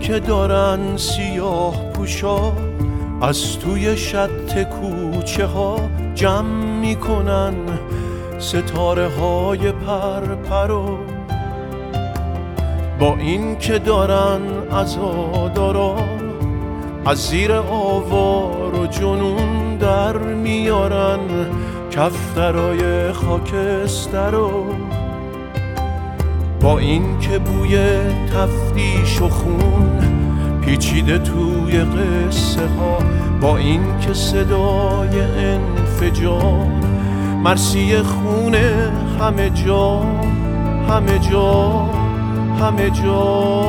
که دارن سیاه پوشا از توی شط کوچه ها جمع میکنن ستاره های پرپرو، با این که دارن عزادارا از زیر آوار و جنون در میارن کفترای خاکسترو، با این که بوی تفتیش و خون پیچیده توی قصه ها، با این که صدای انفجار مرسی خونه همه جا همه جا همه جا.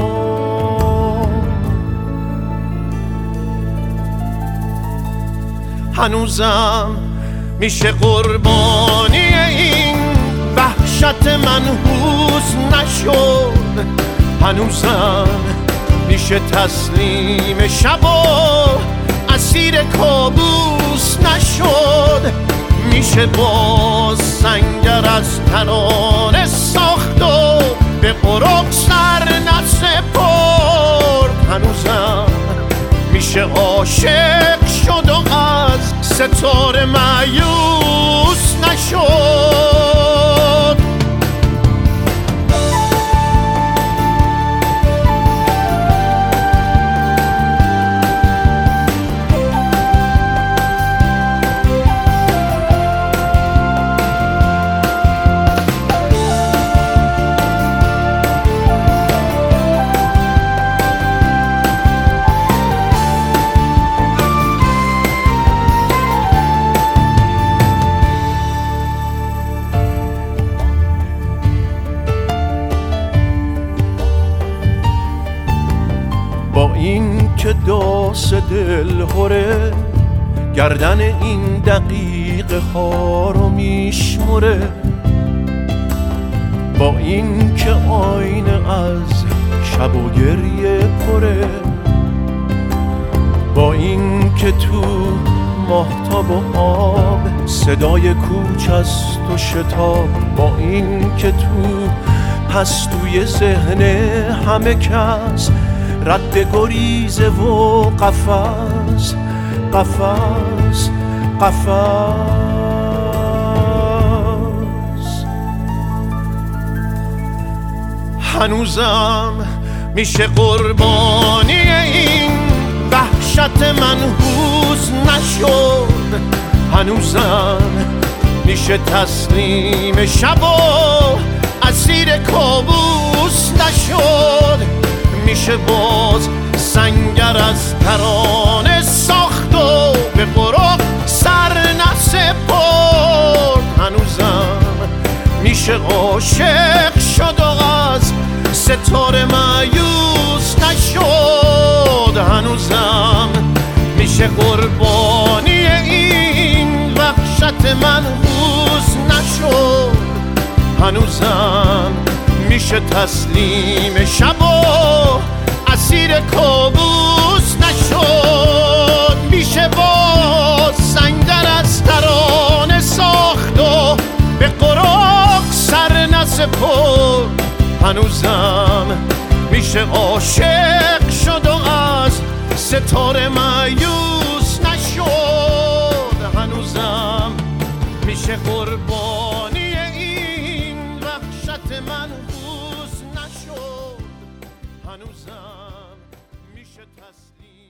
هنوزم میشه قربانی این وحشت منحوس نشد، هنوزم میشه تسلیم شب و اسیر کابوس نشد، میشه باز سنگر از ترانه ساخت و به قرق سر نسپرد، هنوزم میشه عاشق شد و از ستاره مایوس نشد. با این که داس دل هره گردن این دقیقه ها رو میشمره، با این که آینه از شب و گریه پره، با این که تو ماهتاب و آب صدای کوچ است و شتاب، با این که تو پستوی ذهن همه کس رد گریزه و قفس قفس قفس. هنوزم میشه قربانی این وحشت منحوس نشد، هنوزم میشه تسلیم شب و اسیر کابوس نشد، میشه باز سنگر از ترانه ساخت و به قرق سر نسپرد، هنوزم میشه عاشق شد و از ستاره مایوس نشد، هنوزم میشه قربانی این وحشت منحوس نشد، هنوزم میشه تسلیم شب و اسیر کابوس نشد، میشه باز سنگر از ترانه ساخت و به قرق سر نسپرد، هنوزم میشه عاشق شد و از ستاره مایوس نشد، هنوزم میشه قربانی این وحشت منحوس نشد، هنوزم میشه تسلیم